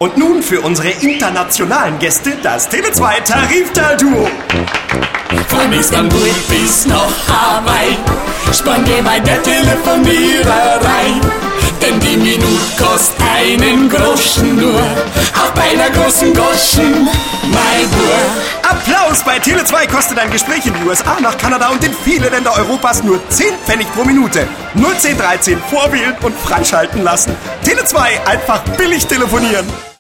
Und nun für unsere internationalen Gäste das Tele2 Tariftal-Duo. Von Istanbul bis nach Hawaii spann geh bei der Telefoniererei. Denn die Minute kostet einen Groschen nur, auch bei einer großen Goschen, mein Bub. Applaus! Bei Tele2 kostet ein Gespräch in die USA, nach Kanada und in viele Länder Europas nur 10 Pfennig pro Minute. 01013 vorwählen und freischalten lassen. Tele2, einfach billig telefonieren.